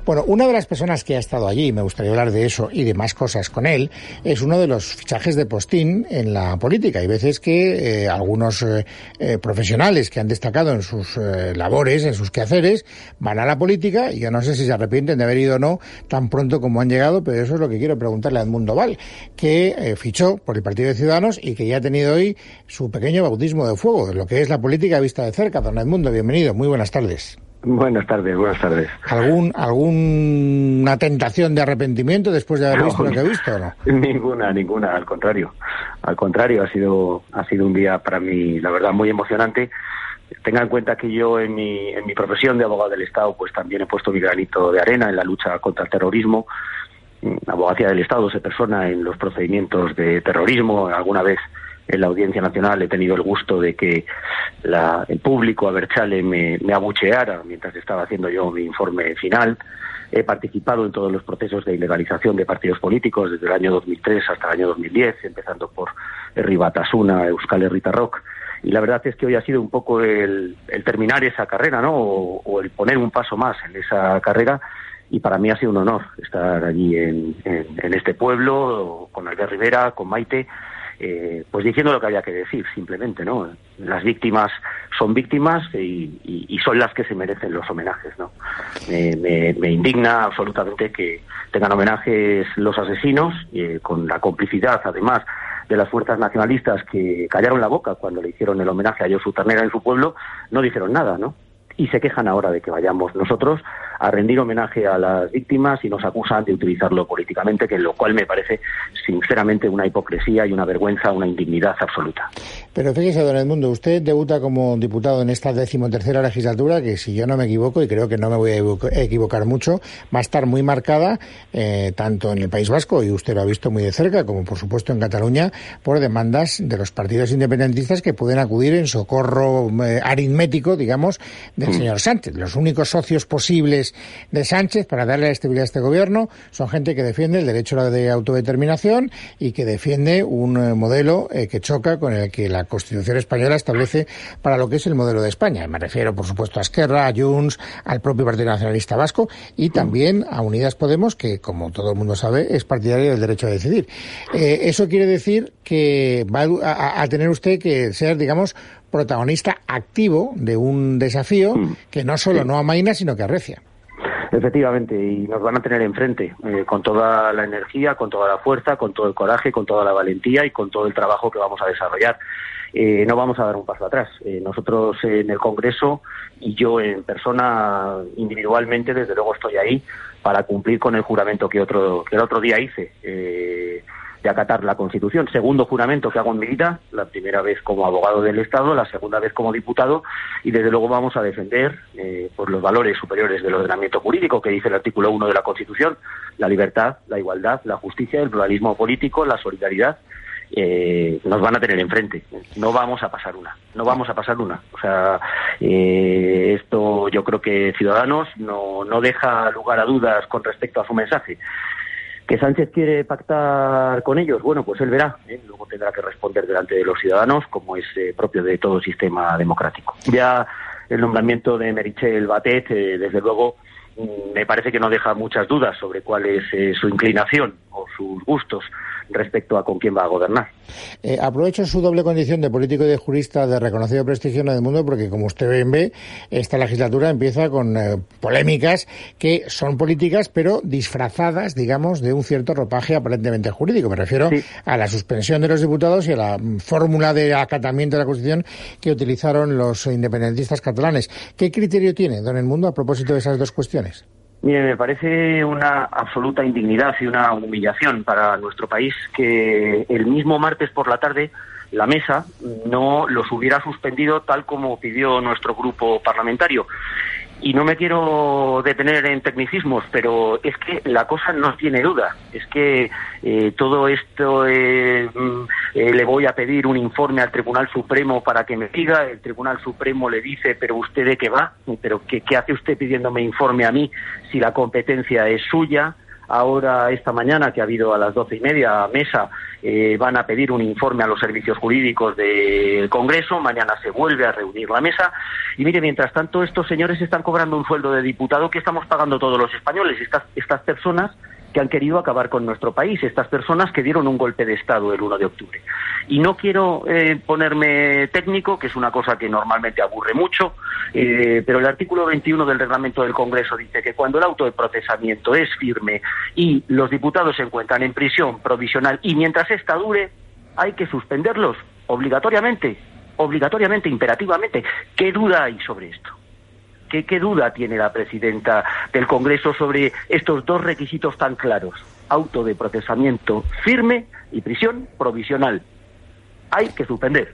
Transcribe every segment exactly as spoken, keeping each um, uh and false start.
Bueno, una de las personas que ha estado allí, me gustaría hablar de eso y de más cosas con él, es uno de los fichajes de postín en la política. Hay veces que eh, algunos eh, eh, profesionales que han destacado en sus eh, labores, en sus quehaceres, van a la política y yo no sé si se arrepienten de haber ido o no tan pronto como han llegado, pero eso es lo que quiero preguntarle a Edmundo Val, que eh, fichó por el Partido de Ciudadanos y que ya ha tenido hoy su pequeño bautismo de fuego de lo que es la política vista de cerca. Don Edmundo, bienvenido, muy buenas tardes. Buenas tardes, buenas tardes. ¿Algún alguna tentación de arrepentimiento después de haber visto no, lo que he visto o no? Ninguna, ninguna, al contrario. Al contrario, ha sido ha sido un día para mí, la verdad, muy emocionante. Tenga en cuenta que yo en mi en mi profesión de abogado del Estado, pues también he puesto mi granito de arena en la lucha contra el terrorismo. La abogacía del Estado se persona en los procedimientos de terrorismo. Alguna vez en la Audiencia Nacional he tenido el gusto de que la, el público Abertzale me, me abucheara mientras estaba haciendo yo mi informe final. He participado en todos los procesos de ilegalización de partidos políticos desde el año dos mil tres hasta el año dos mil diez, empezando por Herri Batasuna, Euskal Herritarrok Rock. Y la verdad es que hoy ha sido un poco el, el terminar esa carrera, ¿no? O, o el poner un paso más en esa carrera. Y para mí ha sido un honor estar allí en, en, en este pueblo, con Albert Rivera, con Maite, Eh, pues diciendo lo que había que decir, simplemente, ¿no? Las víctimas son víctimas y, y, y son las que se merecen los homenajes, ¿no? Me, me, me indigna absolutamente que tengan homenajes los asesinos, eh, con la complicidad, además, de las fuerzas nacionalistas que callaron la boca cuando le hicieron el homenaje a Josu Ternera en su pueblo, no dijeron nada, ¿no? Y se quejan ahora de que vayamos nosotros a rendir homenaje a las víctimas y nos acusan de utilizarlo políticamente, que lo cual me parece sinceramente una hipocresía y una vergüenza, una indignidad absoluta. Pero fíjese, don Edmundo, usted debuta como diputado en esta decimotercera legislatura, que si yo no me equivoco, y creo que no me voy a equivocar mucho, va a estar muy marcada eh, tanto en el País Vasco, y usted lo ha visto muy de cerca, como por supuesto en Cataluña, por demandas de los partidos independentistas que pueden acudir en socorro eh, aritmético, digamos, del mm. señor Sánchez. Los únicos socios posibles de Sánchez para darle la estabilidad a este gobierno son gente que defiende el derecho a la de autodeterminación y que defiende un eh, modelo eh, que choca con el que la Constitución española establece para lo que es el modelo de España. Me refiero, por supuesto, a Esquerra, a Junts, al propio Partido Nacionalista Vasco y también a Unidas Podemos, que, como todo el mundo sabe, es partidario del derecho a decidir. Eh, eso quiere decir que va a, a tener usted que ser, digamos, protagonista activo de un desafío que no solo no amaina, sino que arrecia. Efectivamente, y nos van a tener enfrente, eh, con toda la energía, con toda la fuerza, con todo el coraje, con toda la valentía y con todo el trabajo que vamos a desarrollar. Eh, no vamos a dar un paso atrás. Eh, nosotros en el Congreso y yo en persona, individualmente, desde luego estoy ahí para cumplir con el juramento que otro que el otro día hice, eh, de acatar la Constitución. Segundo juramento que hago en mi vida, la primera vez como abogado del Estado, la segunda vez como diputado, y desde luego vamos a defender eh, por los valores superiores del ordenamiento jurídico que dice el artículo uno de la Constitución: la libertad, la igualdad, la justicia, el pluralismo político, la solidaridad. Eh, nos van a tener enfrente. No vamos a pasar una. No vamos a pasar una. O sea, eh, esto yo creo que Ciudadanos no, no deja lugar a dudas con respecto a su mensaje. ¿Que Sánchez quiere pactar con ellos? Bueno, pues él verá, ¿eh? Luego tendrá que responder delante de los ciudadanos, como es eh, propio de todo sistema democrático. Ya el nombramiento de Meritxell Batet, eh, desde luego, me parece que no deja muchas dudas sobre cuál es eh, su inclinación o sus gustos respecto a con quién va a gobernar. Eh, aprovecho su doble condición de político y de jurista de reconocido prestigio en el mundo, porque como usted bien ve, esta legislatura empieza con eh, polémicas que son políticas, pero disfrazadas, digamos, de un cierto ropaje aparentemente jurídico. Me refiero sí. a la suspensión de los diputados y a la fórmula de acatamiento de la Constitución que utilizaron los independentistas catalanes. ¿Qué criterio tiene, don Edmundo, a propósito de esas dos cuestiones? Mire, me parece una absoluta indignidad y una humillación para nuestro país que el mismo martes por la tarde la mesa no los hubiera suspendido tal como pidió nuestro grupo parlamentario. Y no me quiero detener en tecnicismos, pero es que la cosa no tiene duda. Es que eh, todo esto eh, eh, le voy a pedir un informe al Tribunal Supremo para que me diga. El Tribunal Supremo le dice, pero ¿usted de qué va? ¿Pero qué, qué hace usted pidiéndome informe a mí si la competencia es suya? Ahora, esta mañana, que ha habido a las doce y media mesa, eh, van a pedir un informe a los servicios jurídicos del Congreso, mañana se vuelve a reunir la mesa, y mire, mientras tanto estos señores están cobrando un sueldo de diputado que estamos pagando todos los españoles, estas, estas personas que han querido acabar con nuestro país, estas personas que dieron un golpe de Estado el uno de octubre. Y no quiero eh, ponerme técnico, que es una cosa que normalmente aburre mucho, eh, pero el artículo veintiuno del reglamento del Congreso dice que cuando el auto de procesamiento es firme y los diputados se encuentran en prisión provisional y mientras esta dure, hay que suspenderlos obligatoriamente, obligatoriamente, imperativamente. ¿Qué duda hay sobre esto? ¿Qué, ¿Qué duda tiene la presidenta del Congreso sobre estos dos requisitos tan claros? Auto de procesamiento firme y prisión provisional. Hay que suspender.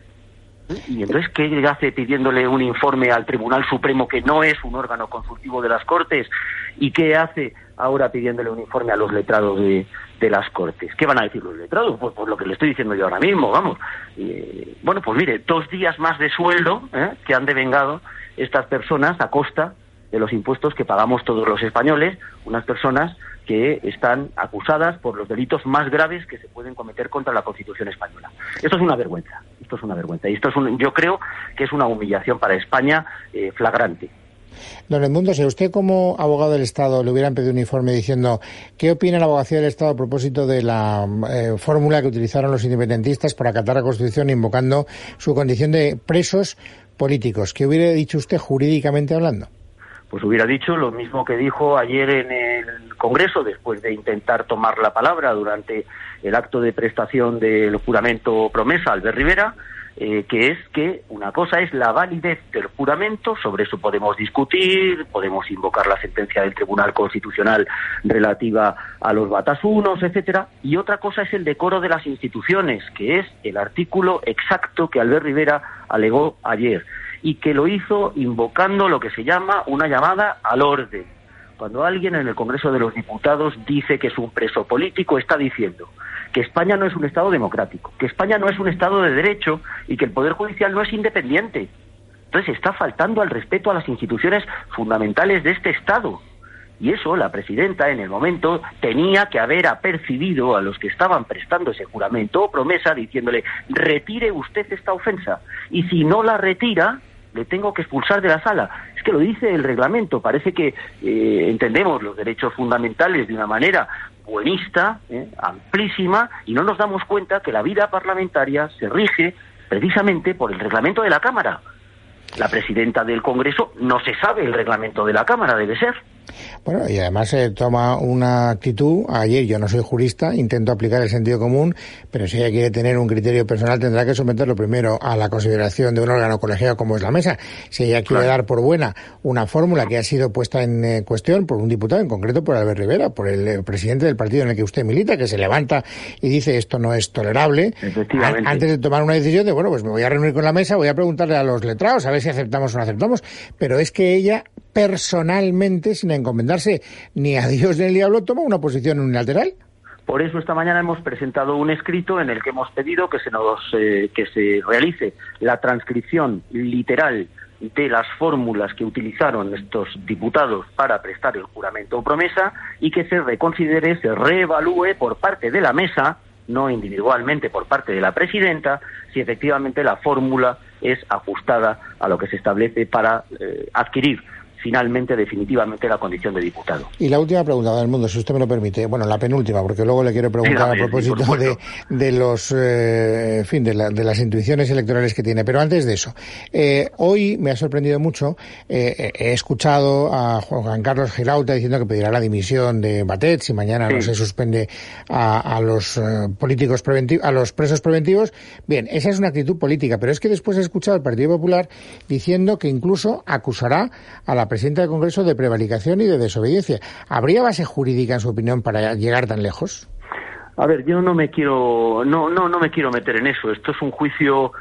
Y entonces, ¿qué hace pidiéndole un informe al Tribunal Supremo, que no es un órgano consultivo de las Cortes? ¿Y qué hace ahora pidiéndole un informe a los letrados de, de las Cortes? ¿Qué van a decir los letrados? Pues, pues lo que le estoy diciendo yo ahora mismo, vamos. Eh, bueno, pues mire, dos días más de sueldo ¿eh? que han devengado estas personas a costa de los impuestos que pagamos todos los españoles, unas personas que están acusadas por los delitos más graves que se pueden cometer contra la Constitución española. Esto es una vergüenza, esto es una vergüenza, y esto es un, yo creo que es una humillación para España eh, flagrante. Don Edmundo, si a usted como abogado del Estado le hubieran pedido un informe diciendo qué opina la abogacía del Estado a propósito de la eh, fórmula que utilizaron los independentistas para acatar la Constitución invocando su condición de presos políticos, ¿qué hubiera dicho usted jurídicamente hablando? Pues hubiera dicho lo mismo que dijo ayer en el Congreso, después de intentar tomar la palabra durante el acto de prestación del juramento promesa, Albert Rivera, eh, que es que una cosa es la validez del juramento, sobre eso podemos discutir, podemos invocar la sentencia del Tribunal Constitucional relativa a los batasunos, etcétera, y otra cosa es el decoro de las instituciones, que es el artículo exacto que Albert Rivera alegó ayer, y que lo hizo invocando lo que se llama una llamada al orden. Cuando alguien en el Congreso de los Diputados dice que es un preso político, está diciendo que España no es un Estado democrático, que España no es un Estado de derecho y que el Poder Judicial no es independiente. Entonces está faltando al respeto a las instituciones fundamentales de este Estado. Y eso la presidenta en el momento tenía que haber apercibido a los que estaban prestando ese juramento o promesa diciéndole: retire usted esta ofensa, y si no la retira le tengo que expulsar de la sala. Es que lo dice el reglamento. Parece que eh, entendemos los derechos fundamentales de una manera buenista, eh, amplísima, y no nos damos cuenta que la vida parlamentaria se rige precisamente por el reglamento de la Cámara. La presidenta del Congreso no se sabe el reglamento de la Cámara, debe ser. Bueno, y además se eh, toma una actitud. Ayer, yo no soy jurista, intento aplicar el sentido común, pero si ella quiere tener un criterio personal tendrá que someterlo primero a la consideración de un órgano colegiado como es la mesa. Si ella quiere claro. dar por buena una fórmula que ha sido puesta en eh, cuestión por un diputado, en concreto por Albert Rivera, por el eh, presidente del partido en el que usted milita, que se levanta y dice esto no es tolerable, Efectivamente. antes de tomar una decisión de, bueno, pues me voy a reunir con la mesa, voy a preguntarle a los letrados a ver si aceptamos o no aceptamos, pero es que ella personalmente, sin encomendarse ni a Dios ni al diablo, toma una posición unilateral. Por eso esta mañana hemos presentado un escrito en el que hemos pedido que se nos eh, que se realice la transcripción literal de las fórmulas que utilizaron estos diputados para prestar el juramento o promesa y que se reconsidere, se reevalúe por parte de la mesa, no individualmente por parte de la presidenta, si efectivamente la fórmula es ajustada a lo que se establece para eh, adquirir finalmente, definitivamente, la condición de diputado. Y la última pregunta, del mundo, si usted me lo permite, bueno, la penúltima, porque luego le quiero preguntar sí, a propósito sí, de, de los, eh, en fin, de, la, de las intuiciones electorales que tiene. Pero antes de eso, eh, hoy me ha sorprendido mucho, eh, he escuchado a Juan Carlos Girauta diciendo que pedirá la dimisión de Batet si mañana sí. no se suspende a, a los eh, políticos preventivos, a los presos preventivos. Bien, esa es una actitud política, pero es que después he escuchado al Partido Popular diciendo que incluso acusará a la presidenta del Congreso de prevaricación y de desobediencia. ¿Habría base jurídica, en su opinión, para llegar tan lejos? A ver, yo no me quiero no no no me quiero meter en eso. Esto es un juicio,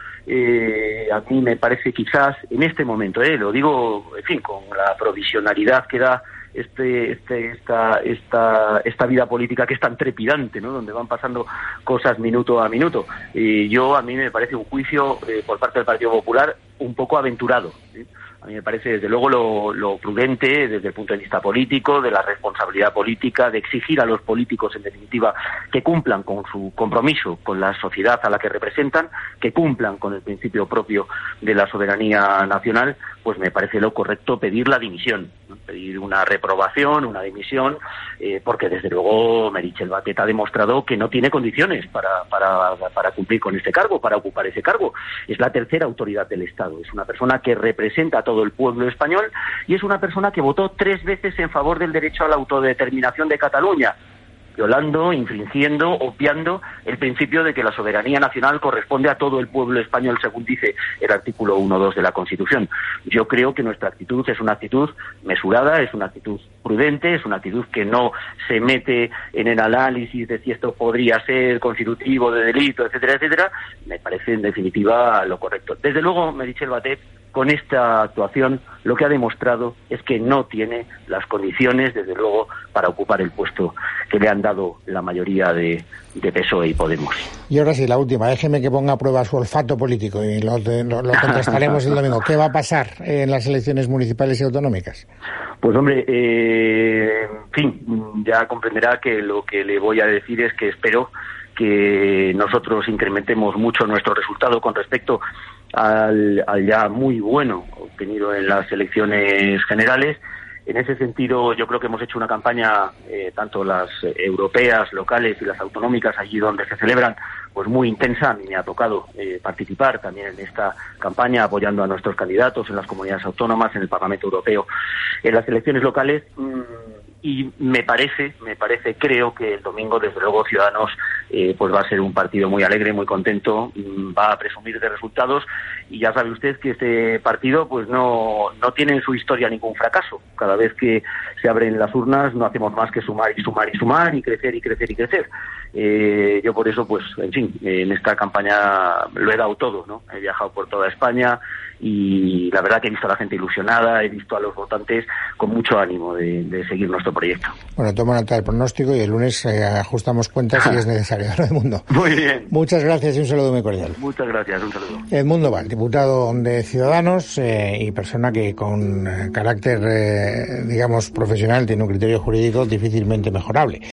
eh, a mí me parece quizás en este momento, eh, lo digo, en fin, con la provisionalidad que da este este esta esta esta vida política que es tan trepidante, ¿no? Donde van pasando cosas minuto a minuto. Y yo a mí me parece un juicio eh, por parte del Partido Popular un poco aventurado, ¿sí? A mí me parece, desde luego, lo, lo prudente desde el punto de vista político, de la responsabilidad política, de exigir a los políticos, en definitiva, que cumplan con su compromiso con la sociedad a la que representan, que cumplan con el principio propio de la soberanía nacional, pues me parece lo correcto pedir la dimisión, ¿no? Pedir una reprobación, una dimisión, eh, porque desde luego Meritxell Batet ha demostrado que no tiene condiciones para, para, para cumplir con este cargo, para ocupar ese cargo. Es la tercera autoridad del Estado, es una persona que representa a todo el pueblo español y es una persona que votó tres veces en favor del derecho a la autodeterminación de Cataluña, violando, infringiendo, obviando el principio de que la soberanía nacional corresponde a todo el pueblo español, según dice el artículo uno punto dos de la Constitución. Yo creo que nuestra actitud es una actitud mesurada, es una actitud prudente, es una actitud que no se mete en el análisis de si esto podría ser constitutivo de delito, etcétera, etcétera. Me parece, en definitiva, lo correcto. Desde luego, Meritxell Batet, con esta actuación, lo que ha demostrado es que no tiene las condiciones, desde luego, para ocupar el puesto que le han dado la mayoría de, de P S O E y Podemos. Y ahora sí, la última. Déjeme que ponga a prueba su olfato político y lo, lo, lo contestaremos el domingo. ¿Qué va a pasar en las elecciones municipales y autonómicas? Pues hombre, eh, en fin, ya comprenderá que lo que le voy a decir es que espero que nosotros incrementemos mucho nuestro resultado con respecto al, al ya muy bueno obtenido en las elecciones generales. En ese sentido, yo creo que hemos hecho una campaña, eh, tanto las eh, europeas, locales y las autonómicas, allí donde se celebran, pues muy intensa. A mí me ha tocado eh, participar también en esta campaña, apoyando a nuestros candidatos en las comunidades autónomas, en el Parlamento Europeo, en las elecciones locales. Mmm, Y me parece, me parece, creo que el domingo, desde luego, Ciudadanos eh, pues va a ser un partido muy alegre, muy contento, va a presumir de resultados y ya sabe usted que este partido pues no, no tiene en su historia ningún fracaso. Cada vez que se abren las urnas no hacemos más que sumar y sumar y sumar y crecer y crecer y crecer. Eh, yo por eso, pues, en fin, en esta campaña lo he dado todo, ¿no? He viajado por toda España y la verdad que he visto a la gente ilusionada, he visto a los votantes con mucho ánimo de, de seguir nuestro proyecto. Bueno, tomo nota del pronóstico y el lunes eh, ajustamos cuentas si es necesario. Edmundo. Muy bien. Muchas gracias y un saludo muy cordial. Muchas gracias, un saludo. Edmundo Val, diputado de Ciudadanos eh, y persona que con eh, carácter, eh, digamos, profesional tiene un criterio jurídico difícilmente mejorable.